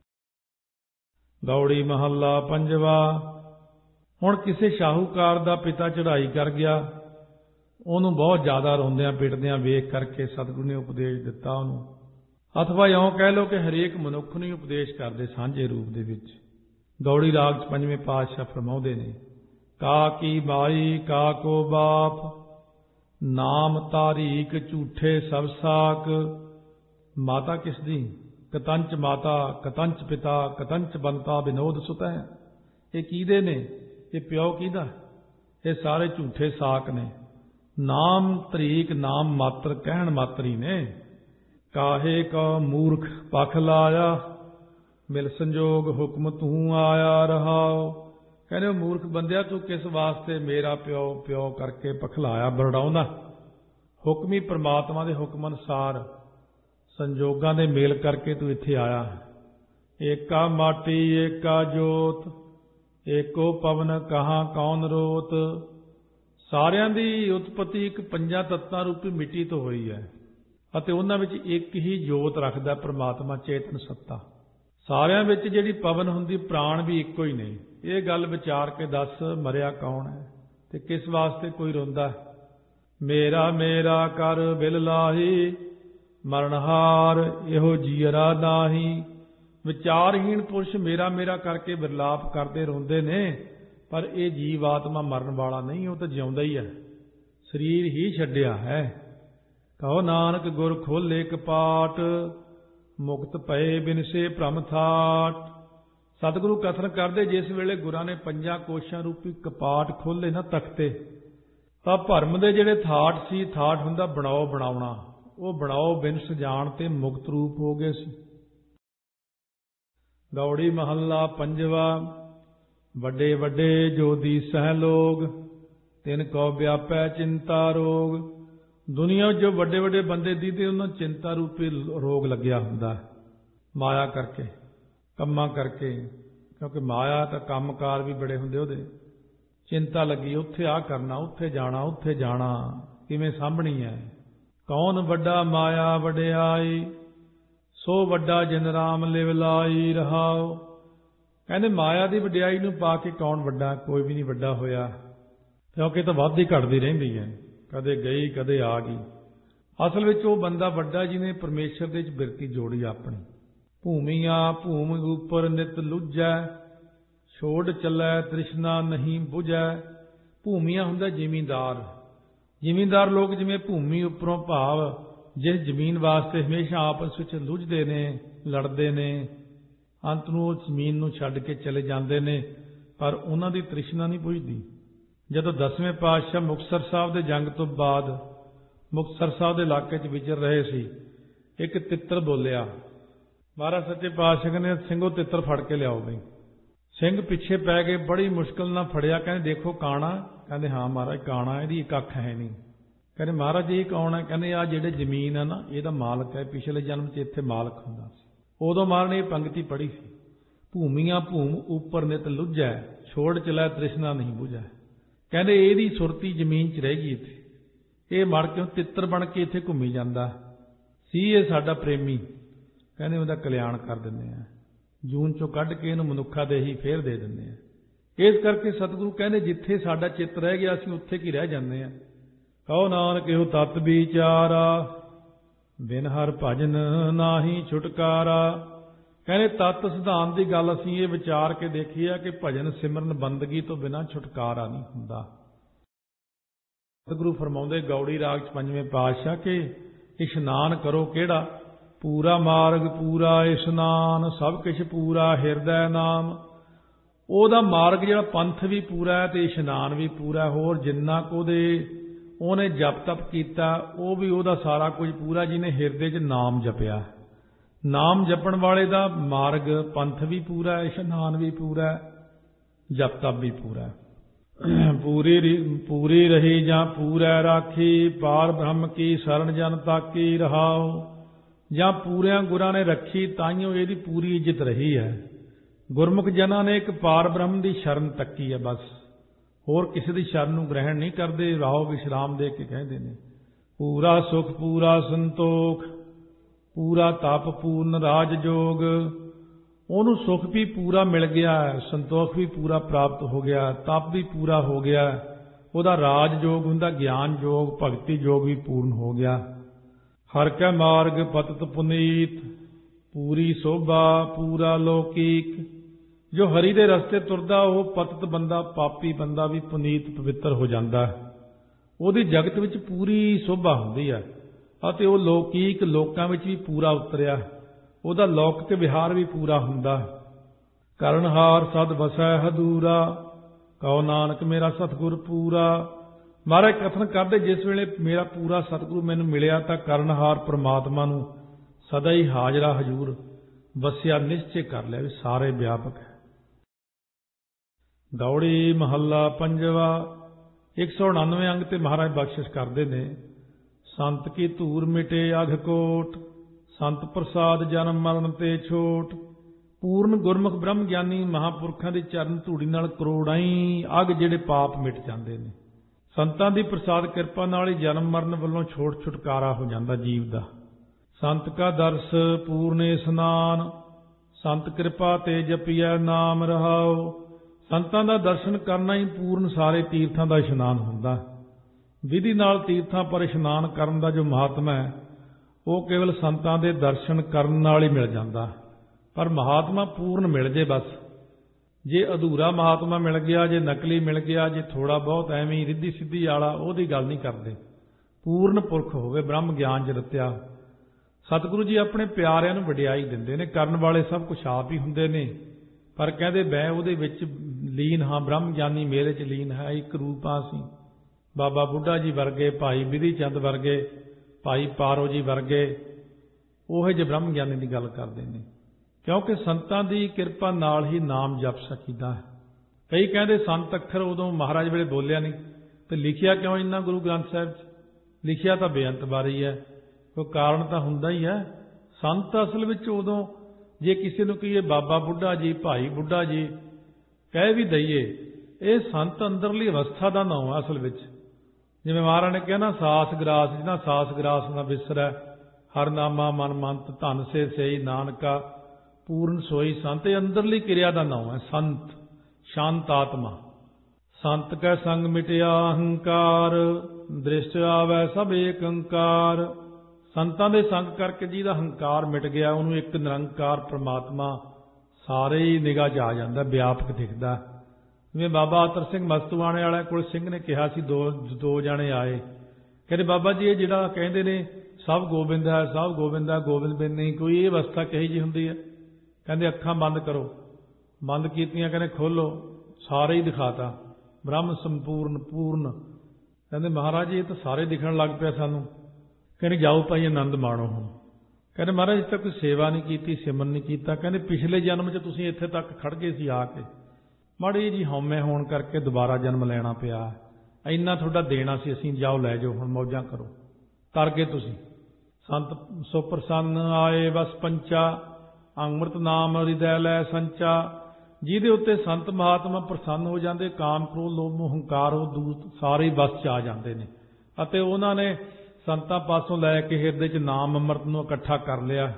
ਗੌੜੀ ਮਹੱਲਾ ਪੰਜਵਾ। ਹੁਣ ਕਿਸੇ ਸ਼ਾਹੂਕਾਰ ਦਾ ਪਿਤਾ ਚੜ੍ਹਾਈ ਕਰ ਗਿਆ, ਉਹਨੂੰ ਬਹੁਤ ਜ਼ਿਆਦਾ ਰੋਂਦਿਆਂ ਪਿੱਟਦਿਆਂ ਵੇਖ ਕਰਕੇ ਸਤਿਗੁਰੂ ਨੇ ਉਪਦੇਸ਼ ਦਿੱਤਾ ਉਹਨੂੰ। ਅਥਵਾ ਇਉਂ ਕਹਿ ਲਓ ਕਿ ਹਰੇਕ ਮਨੁੱਖ ਨੂੰ ਹੀ ਉਪਦੇਸ਼ ਕਰਦੇ ਸਾਂਝੇ ਰੂਪ ਦੇ ਵਿੱਚ। ਗੌੜੀ ਰਾਗ ਚ ਪੰਜਵੇਂ ਪਾਤਸ਼ਾਹ ਫਰਮਾਉਂਦੇ ਨੇ, ਕਾ ਕੀ ਬਾਈ ਕਾ ਕੋ ਬਾਪ, ਨਾਮ ਤਾਰੀਕ ਝੂਠੇ ਸਭ ਸਾਕ। ਮਾਤਾ ਕਿਸ ਦੀ? ਕਤੰਚ ਮਾਤਾ ਕਤੰਚ ਪਿਤਾ ਕਤੰਚ ਬੰਤਾ ਵਿਨੋਦ ਸੁਤੈ। ਇਹ ਕਿਹਦੇ ਨੇ? ਇਹ ਪਿਓ ਕਿਹਦਾ? ਇਹ ਸਾਰੇ ਝੂਠੇ ਸਾਕ ਨੇ। ਨਾਮ ਤਰੀਕ ਨਾਮ ਮਾਤਰ ਕਹਿਣ ਮਾਤਰੀ ਨੇ। ਕਾਹੇ ਕਾ ਮੂਰਖ ਪਖ ਲਾਇਆ, ਮਿਲ ਸੰਜੋਗ ਹੁਕਮ ਤੂੰ ਆਇਆ ਰਹਾਓ। ਕਹਿੰਦੇ ਮੂਰਖ ਬੰਦਿਆ, ਤੂੰ ਕਿਸ ਵਾਸਤੇ ਮੇਰਾ ਪਿਓ ਪਿਓ ਕਰਕੇ ਪਖਲਾਇਆ ਬਰੜਾਉਂਦਾ। ਹੁਕਮੀ ਪ੍ਰਮਾਤਮਾ ਦੇ ਹੁਕਮ ਅਨੁਸਾਰ ਸੰਜੋਗਾਂ ਦੇ ਮੇਲ ਕਰਕੇ ਤੂੰ ਇੱਥੇ ਆਇਆ। ਏਕਾ ਮਾਟੀ ਏਕਾ ਜੋਤ, ਏਕੋ ਪਵਨ ਕਹਾਂ ਕੌਣ ਰੋਤ। ਸਾਰਿਆਂ ਦੀ ਉਤਪਤੀ ਇੱਕ ਪੰਜਾਂ ਤੱਤਾਂ ਰੂਪੀ ਮਿੱਟੀ ਤੋਂ ਹੋਈ ਹੈ ਅਤੇ ਉਹਨਾਂ ਵਿੱਚ ਇੱਕ ਹੀ ਜੋਤ ਰੱਖਦਾ ਪ੍ਰਮਾਤਮਾ ਚੇਤਨ ਸੱਤਾ। ਸਾਰਿਆਂ ਵਿੱਚ ਜਿਹੜੀ ਪਵਨ ਹੁੰਦੀ, ਪ੍ਰਾਣ ਵੀ ਇੱਕੋ ਹੀ ਨੇ। ਇਹ ਗੱਲ ਵਿਚਾਰ ਕੇ ਦੱਸ ਮਰਿਆ ਕੌਣ ਹੈ ਤੇ ਕਿਸ ਵਾਸਤੇ ਕੋਈ ਰੋਂਦਾ? ਮੇਰਾ ਮੇਰਾ ਕਰ ਬਿਲ ਲਾਹੀ, ਮਰਨਹਾਰ ਇਹੋ ਜੀਅਰਾ ਨਾਹੀ। ਵਿਚਾਰਹੀਣ ਪੁਰਸ਼ ਮੇਰਾ ਮੇਰਾ ਕਰਕੇ ਵਿਰਲਾਪ ਕਰਦੇ ਰੋਂਦੇ ਨੇ, ਪਰ ਇਹ ਜੀਵ ਆਤਮਾ ਮਰਨ ਵਾਲਾ ਨਹੀਂ, ਉਹ ਤਾਂ ਜਿਉਂਦਾ ਹੀ ਹੈ, ਸਰੀਰ ਹੀ ਛੱਡਿਆ ਹੈ। ਕਹੋ ਨਾਨਕ ਗੁਰ ਖੋਲੇ ਕਪਾਟ, ਮੁਕਤ ਪਏ ਬਿਨਸੇ ਭ੍ਰਮ ਥਾਟ। ਸਤਿਗੁਰੂ ਕਥਨ ਕਰਦੇ ਜਿਸ ਵੇਲੇ ਗੁਰਾਂ ਨੇ ਪੰਜਾਂ ਕੋਸ਼ਾਂ ਰੂਪੀ ਕਪਾਟ ਖੋਲੇ ਨਾ ਤਖਤੇ, ਤਾਂ ਭਰਮ ਦੇ ਜਿਹੜੇ ਥਾਟ ਸੀ, ਥਾਟ ਹੁੰਦਾ ਬਣਾਓ ਬਣਾਉਣਾ, ਉਹ ਬਣਾਓ ਬਿਨਸ ਜਾਣ ਤੇ ਮੁਕਤ ਰੂਪ ਹੋ ਗਏ ਸੀ। ਗੌੜੀ ਮਹੱਲਾ ਪੰਜਵਾ। ਵੱਡੇ ਵੱਡੇ ਜੋ ਦੀਸਹਿ ਲੋਗ, ਤਿਨ ਕੋ ਵਿਆਪੈ ਚਿੰਤਾ ਰੋਗ। ਦੁਨੀਆ ਜੋ ਵੱਡੇ ਵੱਡੇ ਬੰਦੇ ਦੀਦੇ, ਉਹਨਾਂ ਚਿੰਤਾ ਰੂਪੀ ਰੋਗ ਲੱਗਿਆ ਹੁੰਦਾ ਮਾਇਆ ਕਰਕੇ, ਕੰਮਾਂ ਕਰਕੇ। ਕਿਉਂਕਿ ਮਾਇਆ ਤਾਂ ਕੰਮਕਾਰ ਵੀ ਬੜੇ ਹੁੰਦੇ ਉਹਦੇ। ਚਿੰਤਾ ਲੱਗੀ, ਉੱਥੇ ਆਹ ਕਰਨਾ, ਉੱਥੇ ਜਾਣਾ, ਉੱਥੇ ਜਾਣਾ, ਕਿਵੇਂ ਸਾਂਭਣੀ ਹੈ। ਕੌਣ ਵੱਡਾ ਮਾਇਆ ਵਡਿਆਈ, ਸੋ ਵੱਡਾ ਜਿਨ ਰਾਮ ਲਿਵ ਲਾਈ ਰਹਾਓ। ਕਹਿੰਦੇ ਮਾਇਆ ਦੀ ਵਡਿਆਈ ਨੂੰ ਪਾ ਕੇ ਕੌਣ ਵੱਡਾ? ਕੋਈ ਵੀ ਨਹੀਂ ਵੱਡਾ ਹੋਇਆ, ਕਿਉਂਕਿ ਤਾਂ ਵੱਧਦੀ ਘਟਦੀ ਰਹਿੰਦੀ ਹੈ, ਕਦੇ ਗਈ ਕਦੇ ਆ ਗਈ। ਅਸਲ ਵਿੱਚ ਉਹ ਬੰਦਾ ਵੱਡਾ ਜਿਹਨੇ ਪਰਮੇਸ਼ਰ ਦੇ ਵਿੱਚ ਬਿਰਤੀ ਜੋੜੀ ਆਪਣੀ। ਭੂਮੀਆਂ ਭੂਮ ਉਪਰ ਨਿਤ ਲੁੱਝੈ, ਛੋੜ ਚੱਲੈ ਤ੍ਰਿਸ਼ਨਾ ਨਹੀਂ ਬੁਝੈ। ਭੂਮੀਆਂ ਹੁੰਦਾ ਜ਼ਿਮੀਂਦਾਰ, ਜ਼ਿਮੀਂਦਾਰ ਲੋਕ ਜਿਵੇਂ ਭੂਮੀ ਉੱਪਰੋਂ ਭਾਵ ਜਿਸ ਜ਼ਮੀਨ ਵਾਸਤੇ ਹਮੇਸ਼ਾ ਆਪਸ ਵਿੱਚ ਲੁਝਦੇ ਨੇ, ਲੜਦੇ ਨੇ, ਅੰਤ ਨੂੰ ਉਸ ਜ਼ਮੀਨ ਨੂੰ ਛੱਡ ਕੇ ਚਲੇ ਜਾਂਦੇ ਨੇ, ਪਰ ਉਹਨਾਂ ਦੀ ਤ੍ਰਿਸ਼ਨਾ ਨਹੀਂ ਬੁਝਦੀ। ਜਦੋਂ ਦਸਵੇਂ ਪਾਤਸ਼ਾਹ ਮੁਕਤਸਰ ਸਾਹਿਬ ਦੇ ਜੰਗ ਤੋਂ ਬਾਅਦ ਮੁਕਤਸਰ ਸਾਹਿਬ ਦੇ ਇਲਾਕੇ 'ਚ ਵਿਚਰ ਰਹੇ ਸੀ, ਇੱਕ ਤਿੱਤਰ ਬੋਲਿਆ। ਮਹਾਰਾਜ ਸੱਚੇ ਪਾਤਸ਼ਾਹ ਕਹਿੰਦੇ ਸਿੰਘੋ ਤਿੱਤਰ ਫੜ ਕੇ ਲਿਆਓ ਬਈ। ਸਿੰਘ ਪਿੱਛੇ ਪੈ ਗਏ, ਬੜੀ ਮੁਸ਼ਕਲ ਨਾਲ ਫੜਿਆ। ਕਹਿੰਦੇ ਦੇਖੋ ਕਾਣਾ। ਕਹਿੰਦੇ ਹਾਂ ਮਹਾਰਾਜ ਕਾਣਾ, ਇਹਦੀ ਇੱਕ ਅੱਖ ਹੈ ਨਹੀਂ। ਕਹਿੰਦੇ ਮਹਾਰਾਜ ਇਹ ਕੌਣ ਹੈ? ਕਹਿੰਦੇ ਆ ਜਿਹੜੇ ਜ਼ਮੀਨ ਹੈ ਨਾ ਇਹਦਾ ਮਾਲਕ ਹੈ, ਪਿਛਲੇ ਜਨਮ 'ਚ ਇੱਥੇ ਮਾਲਕ ਹੁੰਦਾ ਸੀ। ਉਦੋਂ ਮਹਾਰਾਜ ਨੇ ਇਹ ਪੰਕਤੀ ਪੜ੍ਹੀ ਸੀ, ਭੂਮੀਆਂ ਭੂਮ ਉੱਪਰ ਨਿਤ ਲੁੱਝੈ, ਛੋੜ ਚਲੈ ਤ੍ਰਿਸ਼ਨਾ ਨਹੀਂ ਬੁਝੈ। ਕਹਿੰਦੇ ਇਹਦੀ ਸੁਰਤੀ ਜ਼ਮੀਨ 'ਚ ਰਹਿ ਗਈ ਇੱਥੇ, ਇਹ ਮੜ ਕੇ ਤਿੱਤਰ ਬਣ ਕੇ ਇੱਥੇ ਘੁੰਮੀ ਜਾਂਦਾ ਸੀ। ਇਹ ਸਾਡਾ ਪ੍ਰੇਮੀ। ਕਹਿੰਦੇ ਉਹਦਾ ਕਲਿਆਣ ਕਰ ਦਿੰਦੇ ਆ, ਜੂਨ ਚੋਂ ਕੱਢ ਕੇ ਇਹਨੂੰ ਮਨੁੱਖਾ ਦੇ ਹੀ ਫੇਰ ਦੇ ਦਿੰਦੇ ਆ। ਇਸ ਕਰਕੇ ਸਤਿਗੁਰੂ ਕਹਿੰਦੇ ਜਿੱਥੇ ਸਾਡਾ ਚਿੱਤ ਰਹਿ ਗਿਆ ਅਸੀਂ ਉੱਥੇ ਕੀ ਰਹਿ ਜਾਂਦੇ ਆ। ਕਹੋ ਨਾਨਕ ਇਹੋ ਤਤ ਵਿਚਾਰਾ, ਬਿਨ ਹਰ ਭਜਨ ਨਾਹੀ ਛੁਟਕਾਰਾ। ਕਹਿੰਦੇ ਤਤ ਸਿਧਾਂਤ ਦੀ ਗੱਲ ਅਸੀਂ ਇਹ ਵਿਚਾਰ ਕੇ ਦੇਖੀ ਆ ਕਿ ਭਜਨ ਸਿਮਰਨ ਬੰਦਗੀ ਤੋਂ ਬਿਨਾਂ ਛੁਟਕਾਰਾ ਨਹੀਂ ਹੁੰਦਾ। ਸਤਿਗੁਰੂ ਫਰਮਾਉਂਦੇ ਗੌੜੀ ਰਾਗ 'ਚ ਪੰਜਵੇਂ ਪਾਤਸ਼ਾਹ ਕਿ ਇਸ਼ਨਾਨ ਕਰੋ ਕਿਹੜਾ, ਪੂਰਾ ਮਾਰਗ ਪੂਰਾ ਇਸ਼ਨਾਨ, ਸਭ ਕੁਛ ਪੂਰਾ ਹਿਰਦੈ ਨਾਮ। ਉਹਦਾ ਮਾਰਗ ਜਿਹੜਾ ਪੰਥ ਵੀ ਪੂਰਾ ਹੈ ਤੇ ਇਸ਼ਨਾਨ ਵੀ ਪੂਰਾ। ਹੋਰ ਜਿੰਨਾ ਕੁ ਉਹਦੇ ਉਹਨੇ ਜਪ ਤਪ ਕੀਤਾ ਉਹ ਵੀ ਉਹਦਾ ਸਾਰਾ ਕੁਝ ਪੂਰਾ, ਜਿਹਨੇ ਹਿਰਦੇ 'ਚ ਨਾਮ ਜਪਿਆ। ਨਾਮ ਜਪਣ ਵਾਲੇ ਦਾ ਮਾਰਗ ਪੰਥ ਵੀ ਪੂਰਾ, ਇਸ਼ਨਾਨ ਵੀ ਪੂਰਾ, ਜਪ ਤਪ ਵੀ ਪੂਰਾ। ਪੂਰੀ ਪੂਰੀ ਰਹੀ ਜਾਂ ਪੂਰੈ ਰਾਖੀ, ਪਾਰ ਬ੍ਰਹਮ ਕੀ ਸਰਣ ਜਨ ਤਾਕੀ ਰਹਾਓ। ਜਾਂ ਪੂਰਿਆਂ ਗੁਰਾਂ ਨੇ ਰੱਖੀ ਤਾਈਓ ਇਹਦੀ ਪੂਰੀ ਇੱਜ਼ਤ ਰਹੀ ਹੈ। ਗੁਰਮੁਖ ਜਨਾਂ ਨੇ ਇੱਕ ਪਾਰ ਬ੍ਰਹਮ ਦੀ ਸ਼ਰਨ ਤੱਕੀ ਹੈ, ਬਸ ਹੋਰ ਕਿਸੇ ਦੀ ਸ਼ਰਨ ਨੂੰ ਗ੍ਰਹਿਣ ਨਹੀਂ ਕਰਦੇ। ਰਾਹੋ ਵਿਸ਼ਰਾਮ ਦੇ ਕੇ ਕਹਿੰਦੇ ਨੇ ਪੂਰਾ ਸੁਖ ਪੂਰਾ ਸੰਤੋਖ, ਪੂਰਾ ਤਪ ਪੂਰਨ ਰਾਜ ਜੋਗ। ਉਹਨੂੰ ਸੁਖ ਵੀ ਪੂਰਾ ਮਿਲ ਗਿਆ, ਸੰਤੋਖ ਵੀ ਪੂਰਾ ਪ੍ਰਾਪਤ ਹੋ ਗਿਆ, ਤਪ ਵੀ ਪੂਰਾ ਹੋ ਗਿਆ, ਉਹਦਾ ਰਾਜ ਜੋਗ ਹੁੰਦਾ ਗਿਆਨ ਜੋਗ, ਭਗਤੀ ਜੋਗ ਵੀ ਪੂਰਨ ਹੋ ਗਿਆ। ਹਰ ਕੈ ਮਾਰਗ ਪਤਿਤ ਪੁਨੀਤ, ਪੂਰੀ ਸੋਭਾ ਪੂਰਾ ਲੌਕੀਕ। ਜੋ ਹਰੀ ਦੇ ਰਸਤੇ ਤੁਰਦਾ ਉਹ ਪਤਿਤ ਬੰਦਾ, ਪਾਪੀ ਬੰਦਾ ਵੀ ਪੁਨੀਤ ਪਵਿੱਤਰ ਹੋ ਜਾਂਦਾ ਹੈ। ਉਹਦੀ ਜਗਤ ਵਿੱਚ ਪੂਰੀ ਸੋਭਾ ਹੁੰਦੀ ਹੈ ਅਤੇ ਉਹ ਲੌਕੀਕ ਲੋਕਾਂ ਵਿੱਚ ਵੀ ਪੂਰਾ ਉਤਰਿਆ, ਉਹਦਾ ਲੌਕਿਕ ਵਿਹਾਰ ਵੀ ਪੂਰਾ ਹੁੰਦਾ। ਕਰਨਹਾਰ ਸਦ ਵਸੈ ਹਦੂਰਾ, ਕਹੋ ਨਾਨਕ ਮੇਰਾ ਸਤਿਗੁਰ ਪੂਰਾ। ਮਹਾਰਾਜ ਕਥਨ ਕਰਦੇ ਜਿਸ ਵੇਲੇ ਮੇਰਾ ਪੂਰਾ ਸਤਿਗੁਰੂ ਮੈਨੂੰ ਮਿਲਿਆ ਤਾਂ ਕਰਨਹਾਰ ਪ੍ਰਮਾਤਮਾ ਨੂੰ ਸਦਾ ਹੀ ਹਾਜ਼ਰਾ ਹਜ਼ੂਰ ਵਸਿਆ ਨਿਸ਼ਚੈ ਕਰ ਲਿਆ ਵੀ ਸਾਰੇ ਵਿਆਪਕ ਹੈ। ਗੌੜੀ ਮਹੱਲਾ ਪੰਜਵਾ। ਇੱਕ ਸੌ ਉਣਾਨਵੇਂ ਅੰਗ ਤੇ ਮਹਾਰਾਜ ਬਖਸ਼ਿਸ਼ ਕਰਦੇ ਨੇ। ਸੰਤ ਕੀ ਧੂਰ ਮਿਟੇ ਅਘ ਕੋਟ, ਸੰਤ ਪ੍ਰਸਾਦ ਜਨਮ ਮਰਨ ਤੇ ਛੋਟ। ਪੂਰਨ ਗੁਰਮੁਖ ਬ੍ਰਹਮ ਗਿਆਨੀ ਮਹਾਂਪੁਰਖਾਂ ਦੀ ਚਰਨ ਧੂੜੀ ਨਾਲ ਕਰੋੜਾਂ ਹੀ ਅਘ ਜਿਹੜੇ ਪਾਪ ਮਿਟ ਜਾਂਦੇ ਨੇ। ਸੰਤਾਂ ਦੀ ਪ੍ਰਸਾਦ ਕਿਰਪਾ ਨਾਲ ਹੀ ਜਨਮ ਮਰਨ ਵੱਲੋਂ ਛੋਟ ਛੁਟਕਾਰਾ ਹੋ ਜਾਂਦਾ ਜੀਵ ਦਾ। ਸੰਤ ਕਾ ਦਰਸ ਪੂਰਨ ਇਸਨਾਨ, ਸੰਤ ਕਿਰਪਾ ਤੇ ਜਪੀਐ ਨਾਮ ਰਹਾਓ। ਸੰਤਾਂ ਦਾ ਦਰਸ਼ਨ ਕਰਨਾ ਹੀ ਪੂਰਨ ਸਾਰੇ ਤੀਰਥਾਂ ਦਾ ਇਸ਼ਨਾਨ ਹੁੰਦਾ। ਵਿਧੀ ਨਾਲ ਤੀਰਥਾਂ ਪਰ ਇਸ਼ਨਾਨ ਕਰਨ ਦਾ ਜੋ ਮਹਾਤਮਾ ਹੈ ਉਹ ਕੇਵਲ ਸੰਤਾਂ ਦੇ ਦਰਸ਼ਨ ਕਰਨ ਨਾਲ ਹੀ ਮਿਲ ਜਾਂਦਾ। ਪਰ ਮਹਾਤਮਾ ਪੂਰਨ ਮਿਲ ਜੇ ਬਸ। ਜੇ ਅਧੂਰਾ ਮਹਾਤਮਾ ਮਿਲ ਗਿਆ, ਜੇ ਨਕਲੀ ਮਿਲ ਗਿਆ, ਜੇ ਥੋੜਾ ਬਹੁਤ ਐਵੇਂ ਰਿੱਧੀ ਸਿੱਧੀ ਵਾਲਾ, ਉਹਦੀ ਗੱਲ ਨਹੀਂ ਕਰਦੇ। ਪੂਰਨ ਪੁਰਖ ਹੋਵੇ, ਬ੍ਰਹਮ ਗਿਆਨ ਚ ਰਤਿਆ। ਸਤਿਗੁਰੂ ਜੀ ਆਪਣੇ ਪਿਆਰਿਆਂ ਨੂੰ ਵਡਿਆਈ ਦਿੰਦੇ ਨੇ। ਕਰਨ ਵਾਲੇ ਸਭ ਕੁਛ ਆਪ ਹੀ ਹੁੰਦੇ ਨੇ, ਪਰ ਕਹਿੰਦੇ ਮੈਂ ਉਹਦੇ ਵਿੱਚ ਲੀਨ ਹਾਂ, ਬ੍ਰਹਮ ਗਿਆਨੀ ਮੇਰੇ ਚ ਲੀਨ ਹੈ, ਇੱਕ ਰੂਪ ਹਾਂ ਅਸੀਂ। ਬਾਬਾ ਬੁੱਢਾ ਜੀ ਵਰਗੇ, ਭਾਈ ਬਿਧੀ ਚੰਦ ਵਰਗੇ, ਭਾਈ ਪਾਰੋ ਜੀ ਵਰਗੇ ਉਹੋ ਜਿਹੇ ਬ੍ਰਹਮ ਗਿਆਨੀ ਦੀ ਗੱਲ ਕਰਦੇ ਨੇ, ਕਿਉਂਕਿ ਸੰਤਾਂ ਦੀ ਕਿਰਪਾ ਨਾਲ ਹੀ ਨਾਮ ਜਪ ਸਕੀਦਾ ਹੈ। ਕਈ ਕਹਿੰਦੇ ਸੰਤ ਅੱਖਰ ਉਦੋਂ ਮਹਾਰਾਜ ਵੇਲੇ ਬੋਲਿਆ ਨਹੀਂ ਤੇ ਲਿਖਿਆ ਕਿਉਂ ਇੰਨਾ ਗੁਰੂ ਗ੍ਰੰਥ ਸਾਹਿਬ 'ਚ? ਲਿਖਿਆ ਤਾਂ ਬੇਅੰਤ ਵਾਰੀ ਹੈ, ਕੋਈ ਕਾਰਨ ਤਾਂ ਹੁੰਦਾ ਹੀ ਹੈ। ਸੰਤ ਅਸਲ ਵਿੱਚ ਉਦੋਂ ਜੇ ਕਿਸੇ ਨੂੰ ਕਹੀਏ ਬਾਬਾ ਬੁੱਢਾ ਜੀ, ਭਾਈ ਬੁੱਢਾ ਜੀ ਕਹਿ ਵੀ ਦਈਏ, ਇਹ ਸੰਤ ਅੰਦਰਲੀ ਅਵਸਥਾ ਦਾ ਨਾਮ ਹੈ ਅਸਲ ਵਿੱਚ। ਜਿਵੇਂ ਮਹਾਰਾਜ ਨੇ ਕਿਹਾ ਨਾ, ਸਾਸ ਗਰਾਸ, ਜਿਹਨਾਂ ਸਾਸ ਗਰਾਸ ਨਾ ਵਿਸਰੈ, ਹਰ ਨਾਮਾ ਮਨ ਮੰਤ, ਧਨ ਸੇ ਸਈ ਨਾਨਕਾ ਪੂਰਨ ਸੋਈ ਸੰਤ। ਇਹ ਅੰਦਰਲੀ ਕਿਰਿਆ ਦਾ ਨਾਮ ਹੈ ਸੰਤ, ਸ਼ਾਂਤ ਆਤਮਾ। ਸੰਤ ਕੈ ਸੰਗ ਮਿਟਿਆ ਅਹੰਕਾਰ, ਦ੍ਰਿਸ਼ਟ ਆਵੈ ਸਭ ਏਕ ਓੰਕਾਰ। ਸੰਤਾਂ ਦੇ ਸੰਗ ਕਰਕੇ ਜਿਹਦਾ ਹੰਕਾਰ ਮਿਟ ਗਿਆ, ਉਹਨੂੰ ਇੱਕ ਨਿਰੰਕਾਰ ਪ੍ਰਮਾਤਮਾ ਸਾਰੇ ਹੀ ਨਿਗਾਹ 'ਚ ਆ ਜਾਂਦਾ, ਵਿਆਪਕ ਦਿਖਦਾ। ਜਿਵੇਂ ਬਾਬਾ ਅਤਰ ਸਿੰਘ ਮਸਤੂਆਣੇ ਵਾਲਿਆਂ ਕੋਲ ਸਿੰਘ ਨੇ ਕਿਹਾ ਸੀ, ਦੋ ਦੋ ਜਾਣੇ ਆਏ, ਕਹਿੰਦੇ ਬਾਬਾ ਜੀ ਇਹ ਜਿਹੜਾ ਕਹਿੰਦੇ ਨੇ ਸਭ ਗੋਬਿੰਦ ਹੈ, ਸਭ ਗੋਬਿੰਦ ਹੈ, ਗੋਬਿੰਦ ਬਿਨ ਨਹੀਂ ਕੋਈ, ਇਹ ਅਵਸਥਾ ਕਹੀ ਜੀ ਹੁੰਦੀ ਹੈ? ਕਹਿੰਦੇ ਅੱਖਾਂ ਬੰਦ ਕਰੋ। ਬੰਦ ਕੀਤੀਆਂ, ਕਹਿੰਦੇ ਖੋਲੋ, ਸਾਰੇ ਹੀ ਦਿਖਾਤਾ, ਬ੍ਰਹਮ ਸੰਪੂਰਨ ਪੂਰਨ। ਕਹਿੰਦੇ ਮਹਾਰਾਜ ਇਹ ਤਾਂ ਸਾਰੇ ਦਿਖਣ ਲੱਗ ਪਿਆ ਸਾਨੂੰ। ਕਹਿੰਦੇ ਜਾਓ ਭਾਈ ਆਨੰਦ ਮਾਣੋ ਹੁਣ। ਕਹਿੰਦੇ ਮਹਾਰਾਜ ਤਾਂ ਕੋਈ ਸੇਵਾ ਨਹੀਂ ਕੀਤੀ, ਸਿਮਰਨ ਨਹੀਂ ਕੀਤਾ। ਕਹਿੰਦੇ ਪਿਛਲੇ ਜਨਮ 'ਚ ਤੁਸੀਂ ਇੱਥੇ ਤੱਕ ਖੜ ਗਏ ਸੀ ਆ ਕੇ, ਮਾੜੀ ਜੀ ਹਉਮੈ ਹੋਣ ਕਰਕੇ ਦੁਬਾਰਾ ਜਨਮ ਲੈਣਾ ਪਿਆ। ਇੰਨਾ ਤੁਹਾਡਾ ਦੇਣਾ ਸੀ ਅਸੀਂ, ਜਾਓ ਲੈ ਜਾਓ ਹੁਣ ਮੌਜਾਂ ਕਰੋ। ਤਰ ਗਏ ਤੁਸੀਂ। ਸੰਤ ਸੋ ਪ੍ਰਸੰਨ ਆਏ ਬਸ ਪੰਚਾ, ਅੰਮ੍ਰਿਤ ਨਾਮ ਹਿਰਦੈ ਲੈ ਸੰਚਾ। ਜਿਹਦੇ ਉੱਤੇ ਸੰਤ ਮਹਾਤਮਾ ਪ੍ਰਸੰਨ ਹੋ ਜਾਂਦੇ, ਕਾਮ ਕ੍ਰੋਧ ਲੋਭ ਮੋਹ ਹੰਕਾਰ ਉਹ ਦੂਤ ਸਾਰੇ ਬਸ 'ਚ ਆ ਜਾਂਦੇ ਨੇ। ਅਤੇ ਉਹਨਾਂ ਨੇ ਸੰਤਾਂ ਪਾਸੋਂ ਲੈ ਕੇ ਹਿਰਦੇ 'ਚ ਨਾਮ ਅੰਮ੍ਰਿਤ ਨੂੰ ਇਕੱਠਾ ਕਰ ਲਿਆ।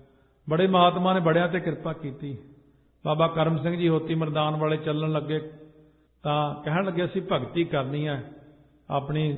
ਬੜੇ ਮਹਾਤਮਾ ਨੇ ਬੜਿਆਂ ਤੇ ਕਿਰਪਾ ਕੀਤੀ। ਬਾਬਾ ਕਰਮ ਸਿੰਘ ਜੀ ਹੋਤੀ ਮਰਦਾਨ ਵਾਲੇ ਚੱਲਣ ਲੱਗੇ ਤਾਂ ਕਹਿਣ ਲੱਗੇ ਅਸੀਂ ਭਗਤੀ ਕਰਨੀ ਹੈ। ਆਪਣੀ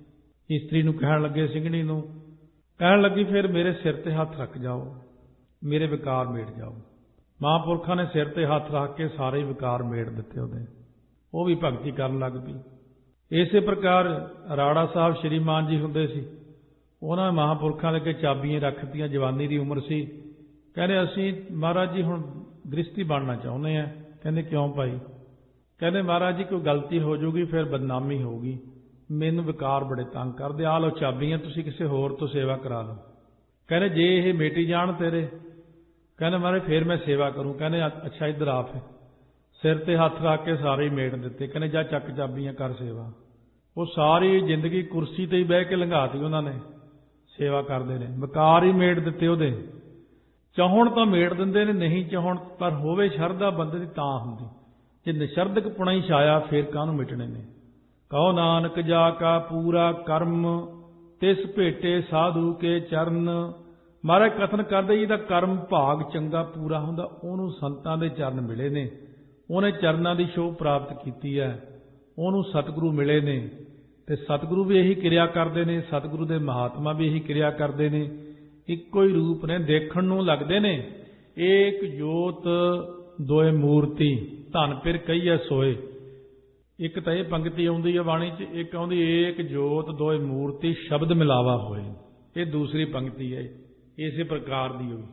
ਇਸਤਰੀ ਨੂੰ ਕਹਿਣ ਲੱਗੇ, ਸਿੰਘਣੀ ਨੂੰ ਕਹਿਣ ਲੱਗੀ ਫਿਰ ਮੇਰੇ ਸਿਰ ਤੇ ਹੱਥ ਰੱਖ ਜਾਓ, ਮੇਰੇ ਵਿਕਾਰ ਮੇੜ ਜਾਓ। ਮਹਾਂਪੁਰਖਾਂ ਨੇ ਸਿਰ ਤੇ ਹੱਥ ਰੱਖ ਕੇ ਸਾਰੇ ਵਿਕਾਰ ਮੇੜ ਦਿੱਤੇ ਉਹਦੇ। ਉਹ ਵੀ ਭਗਤੀ ਕਰਨ ਲੱਗ ਪਈ। ਇਸੇ ਪ੍ਰਕਾਰ ਰਾੜਾ ਸਾਹਿਬ ਸ਼੍ਰੀਮਾਨ ਜੀ ਹੁੰਦੇ ਸੀ, ਉਹਨਾਂ ਨੇ ਮਹਾਂਪੁਰਖਾਂ ਦੇ ਅੱਗੇ ਚਾਬੀਆਂ ਰੱਖਤੀਆਂ। ਜਵਾਨੀ ਦੀ ਉਮਰ ਸੀ। ਕਹਿੰਦੇ ਅਸੀਂ ਮਹਾਰਾਜ ਜੀ ਹੁਣ ਗ੍ਰਸਤੀ ਬਣਨਾ ਚਾਹੁੰਦੇ ਹਾਂ। ਕਹਿੰਦੇ ਕਿਉਂ ਭਾਈ? ਕਹਿੰਦੇ ਮਹਾਰਾਜ ਜੀ ਕੋਈ ਗਲਤੀ ਹੋ ਜਾਊਗੀ ਫਿਰ ਬਦਨਾਮੀ ਹੋਊਗੀ, ਮੈਨੂੰ ਵਿਕਾਰ ਬੜੇ ਤੰਗ ਕਰਦੇ। ਆ ਲਓ ਚਾਬੀਆਂ, ਤੁਸੀਂ ਕਿਸੇ ਹੋਰ ਤੋਂ ਸੇਵਾ ਕਰਾ ਲਓ। ਕਹਿੰਦੇ ਜੇ ਇਹ ਮੇਟੀ ਜਾਣ ਤੇਰੇ, ਕਹਿੰਦੇ ਮਹਾਰਾਜ ਫਿਰ ਮੈਂ ਸੇਵਾ ਕਰੂੰ। ਕਹਿੰਦੇ ਅੱਛਾ ਇੱਧਰ ਆ। ਫਿਰ ਸਿਰ ਤੇ ਹੱਥ ਰੱਖ ਕੇ ਸਾਰੇ ਹੀ ਮੇਟ ਦਿੱਤੇ। ਕਹਿੰਦੇ ਜਾ ਚੱਕ ਚਾਬੀਆਂ ਕਰ ਸੇਵਾ। ਉਹ ਸਾਰੀ ਜ਼ਿੰਦਗੀ ਕੁਰਸੀ ਤੇ ਹੀ ਬਹਿ ਕੇ ਲੰਘਾਤੀ ਉਹਨਾਂ ਨੇ, ਸੇਵਾ ਕਰਦੇ ਨੇ। ਵਿਕਾਰ ਹੀ ਮੇਟ ਦਿੱਤੇ ਉਹਦੇ। ਚਾਹੁਣ ਤਾਂ ਮੇਟ ਦਿੰਦੇ ਨੇ, ਨਹੀਂ ਚਾਹੁਣ ਪਰ ਹੋਵੇ ਸ਼ਰਧਾ ਬੰਦੇ ਦੀ ਤਾਂ ਹੁੰਦੀ। ਜੇ ਨਿਸ਼ਰਦਕ ਪੁਣਾ ਹੀ ਛਾਇਆ ਫਿਰ ਕਾਹਨੂੰ ਮਿਟਣੇ ਨੇ। ਕਹੋ ਨਾਨਕ ਜਾ ਕਾ ਪੂਰਾ ਕਰਮ, ਤਿਸ ਭੇਟੇ ਸਾਧੂ ਕੇ ਚਰਨ। ਮਹਾਰਾਜ ਕਥਨ ਕਰਦੇ ਜਿਹਦਾ ਕਰਮ ਭਾਗ ਚੰਗਾ ਪੂਰਾ ਹੁੰਦਾ, ਉਹਨੂੰ ਸੰਤਾਂ ਦੇ ਚਰਨ ਮਿਲੇ ਨੇ, ਉਹਨੇ ਚਰਨਾਂ ਦੀ ਸ਼ੋਭ ਪ੍ਰਾਪਤ ਕੀਤੀ ਹੈ, ਉਹਨੂੰ ਸਤਿਗੁਰੂ ਮਿਲੇ ਨੇ। ਤੇ ਸਤਿਗੁਰੂ ਵੀ ਇਹੀ ਕਿਰਿਆ ਕਰਦੇ ਨੇ, ਸਤਿਗੁਰੂ ਦੇ ਮਹਾਤਮਾ ਵੀ ਇਹੀ ਕਿਰਿਆ ਕਰਦੇ ਨੇ। ਇੱਕੋ ਹੀ ਰੂਪ ਨੇ, ਦੇਖਣ ਨੂੰ ਲੱਗਦੇ ਨੇ। ਏਕ ਜੋਤ ਦੋਏ ਮੂਰਤੀ, ਧਨ ਫਿਰ ਕਹੀਏ ਸੋਏ। ਇੱਕ ਤਾਂ ਇਹ ਪੰਕਤੀ ਆਉਂਦੀ ਹੈ ਬਾਣੀ 'ਚ, ਇੱਕ ਆਉਂਦੀ ਏਕ ਜੋਤ ਦੋਏ ਮੂਰਤੀ ਸ਼ਬਦ ਮਿਲਾਵਾ ਹੋਏ। ਇਹ ਦੂਸਰੀ ਪੰਕਤੀ ਹੈ ਇਸੇ ਪ੍ਰਕਾਰ ਦੀ ਹੋਈ।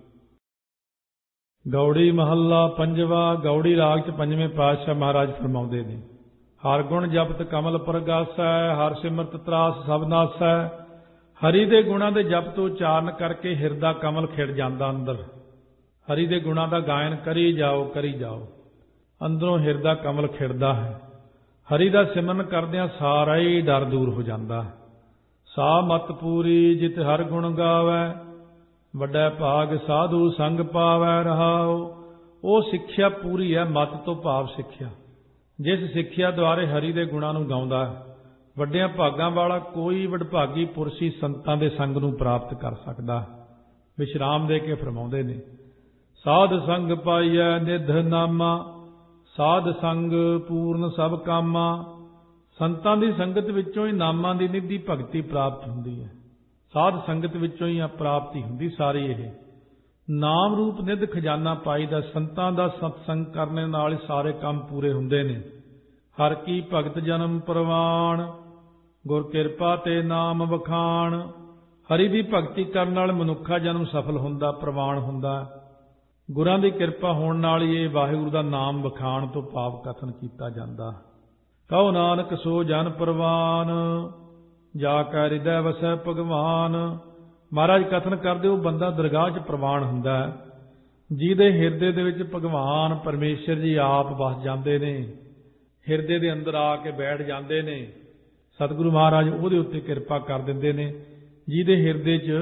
ਗੌੜੀ ਮਹੱਲਾ ਪੰਜਵਾ। ਗੌੜੀ ਰਾਗ 'ਚ ਪੰਜਵੇਂ ਪਾਤਸ਼ਾਹ ਮਹਾਰਾਜ ਫਰਮਾਉਂਦੇ ਨੇ, ਹਰ ਗੁਣ ਜਪਤ ਕਮਲ ਪ੍ਰਗਾਸੈ, ਹਰ ਸਿਮਰਤ ਤਰਾਸ ਸਭ ਨਾਸੈ। ਹਰੀ ਦੇ ਗੁਣਾਂ ਦੇ ਜਪ ਤੋਂ ਉਚਾਰਨ ਕਰਕੇ ਹਿਰਦਾ ਕਮਲ ਖਿੜ ਜਾਂਦਾ ਅੰਦਰ। ਹਰੀ ਦੇ ਗੁਣਾਂ ਦਾ ਗਾਇਨ ਕਰੀ ਜਾਓ ਕਰੀ ਜਾਓ, ਅੰਦਰੋਂ ਹਿਰਦਾ ਕਮਲ ਖਿੜਦਾ ਹੈ। ਹਰੀ ਦਾ ਸਿਮਰਨ ਕਰਦਿਆਂ ਸਾਰਾ ਹੀ ਡਰ ਦੂਰ ਹੋ ਜਾਂਦਾ। ਸਾ ਮਤ ਪੂਰੀ ਜਿਤ ਹਰ ਗੁਣ ਗਾਵੈ, ਵੱਡਾ ਭਾਗ ਸਾਧੂ ਸੰਗ ਪਾਵੈ ਰਹਾਓ। ਉਹ ਸਿੱਖਿਆ ਪੂਰੀ ਹੈ, ਮਤ ਤੋਂ ਭਾਵ ਸਿੱਖਿਆ। ਜਿਸ ਸਿੱਖਿਆ ਦੁਆਰੇ ਹਰੀ ਦੇ ਗੁਣਾਂ ਨੂੰ ਗਾਉਂਦਾ, ਵੱਡਿਆਂ ਭਾਗਾਂ ਵਾਲਾ ਕੋਈ ਵਡਭਾਗੀ ਪੁਰਸ਼ੀ ਸੰਤਾਂ ਦੇ ਸੰਗ ਨੂੰ ਪ੍ਰਾਪਤ ਕਰ ਸਕਦਾ। ਵਿਸ਼ਰਾਮ ਦੇ ਕੇ ਫਰਮਾਉਂਦੇ ਨੇ, ਸਾਧ ਸੰਗ ਪਾਈਐ ਨਿਧ ਨਾਮਾ, ਸਾਧ ਸੰਗ ਪੂਰਨ ਸਭ ਕਾਮਾ। ਸੰਤਾਂ ਦੀ ਸੰਗਤ ਵਿੱਚੋਂ ਹੀ ਨਾਮਾਂ ਦੀ ਨਿਧੀ ਭਗਤੀ ਪ੍ਰਾਪਤ ਹੁੰਦੀ ਹੈ। ਸਾਧ ਸੰਗਤ ਵਿੱਚੋਂ ਹੀ ਪ੍ਰਾਪਤੀ ਹੁੰਦੀ ਸਾਰੀ। ਇਹ ਨਾਮ ਰੂਪ ਨਿਧ ਖਜ਼ਾਨਾ ਪਾਈਦਾ। ਸੰਤਾਂ ਦਾ ਸਤਸੰਗ ਕਰਨ ਨਾਲ ਸਾਰੇ ਕੰਮ ਪੂਰੇ ਹੁੰਦੇ ਨੇ। ਹਰ ਕੀ ਭਗਤ ਜਨਮ ਪ੍ਰਵਾਨ, ਗੁਰ ਕਿਰਪਾ ਤੇ ਨਾਮ ਵਖਾਣ। ਹਰੀ ਦੀ ਭਗਤੀ ਕਰਨ ਨਾਲ ਮਨੁੱਖਾ ਜਨਮ ਸਫਲ ਹੁੰਦਾ, ਪ੍ਰਵਾਨ ਹੁੰਦਾ। ਗੁਰਾਂ ਦੀ ਕਿਰਪਾ ਹੋਣ ਨਾਲ ਹੀ ਇਹ ਵਾਹਿਗੁਰੂ ਦਾ ਨਾਮ ਵਖਾਣ ਤੋਂ ਭਾਵ ਕਥਨ ਕੀਤਾ ਜਾਂਦਾ। ਕਹੋ ਨਾਨਕ ਸੋ ਜਨ ਪ੍ਰਵਾਨ, ਜਾ ਕੈ ਹਿਰਦੈ ਵਸੈ ਭਗਵਾਨ। ਮਹਾਰਾਜ ਕਥਨ ਕਰਦੇ ਉਹ ਬੰਦਾ ਦਰਗਾਹ 'ਚ ਪ੍ਰਵਾਨ ਹੁੰਦਾ ਹੈ ਜਿਹਦੇ ਹਿਰਦੇ ਦੇ ਵਿੱਚ ਭਗਵਾਨ ਪਰਮੇਸ਼ਰ ਜੀ ਆਪ ਵਸ ਜਾਂਦੇ ਨੇ, ਹਿਰਦੇ ਦੇ ਅੰਦਰ ਆ ਕੇ ਬੈਠ ਜਾਂਦੇ ਨੇ। ਸਤਿਗੁਰੂ ਮਹਾਰਾਜ ਉਹਦੇ ਉੱਤੇ ਕਿਰਪਾ ਕਰ ਦਿੰਦੇ ਨੇ ਜਿਹਦੇ ਹਿਰਦੇ 'ਚ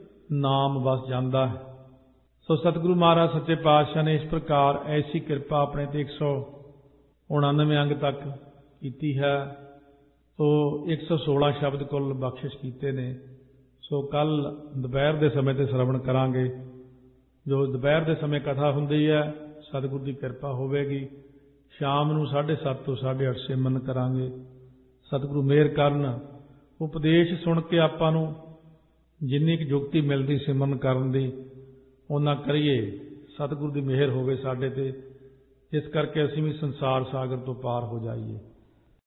ਨਾਮ ਵਸ ਜਾਂਦਾ ਹੈ। ਸੋ ਸਤਿਗੁਰੂ ਮਹਾਰਾਜ ਸੱਚੇ ਪਾਤਸ਼ਾਹ ਨੇ ਇਸ ਪ੍ਰਕਾਰ ਐਸੀ ਕਿਰਪਾ ਆਪਣੇ ਤੇ ਇੱਕ ਸੌ ਉਣਾਨਵੇਂ ਅੰਗ ਤੱਕ ਕੀਤੀ ਹੈ। ਸੋ ਇੱਕ ਸੌ ਸੋਲਾਂ ਸ਼ਬਦ ਕੁੱਲ ਬਖਸ਼ਿਸ਼ ਕੀਤੇ ਨੇ। ਸੋ ਕੱਲ ਦੁਪਹਿਰ ਦੇ ਸਮੇਂ ਤੇ ਸ਼ਰਵਣ ਕਰਾਂਗੇ। ਜੋ ਦੁਪਹਿਰ ਦੇ ਸਮੇਂ ਕਥਾ ਹੁੰਦੀ ਹੈ, ਸਤਿਗੁਰੂ ਦੀ ਕਿਰਪਾ ਹੋਵੇਗੀ। ਸ਼ਾਮ ਨੂੰ ਸਾਢੇ ਸੱਤ ਤੋਂ ਸਾਢੇ ਅੱਠ ਸਿਮਰਨ ਕਰਾਂਗੇ। ਸਤਿਗੁਰੂ ਮਿਹਰ ਕਰਨ, ਉਪਦੇਸ਼ ਸੁਣ ਕੇ ਆਪਾਂ ਨੂੰ ਜਿੰਨੀ ਕੁ ਯੁਕਤੀ ਮਿਲਦੀ ਸਿਮਰਨ ਕਰਨ ਦੀ ਉਹਨਾਂ ਕਰੀਏ। ਸਤਿਗੁਰੂ ਦੀ ਮਿਹਰ ਹੋਵੇ ਸਾਡੇ ਤੇ, ਜਿਸ ਕਰਕੇ ਅਸੀਂ ਵੀ ਸੰਸਾਰ ਸਾਗਰ ਤੋਂ ਪਾਰ ਹੋ ਜਾਈਏ।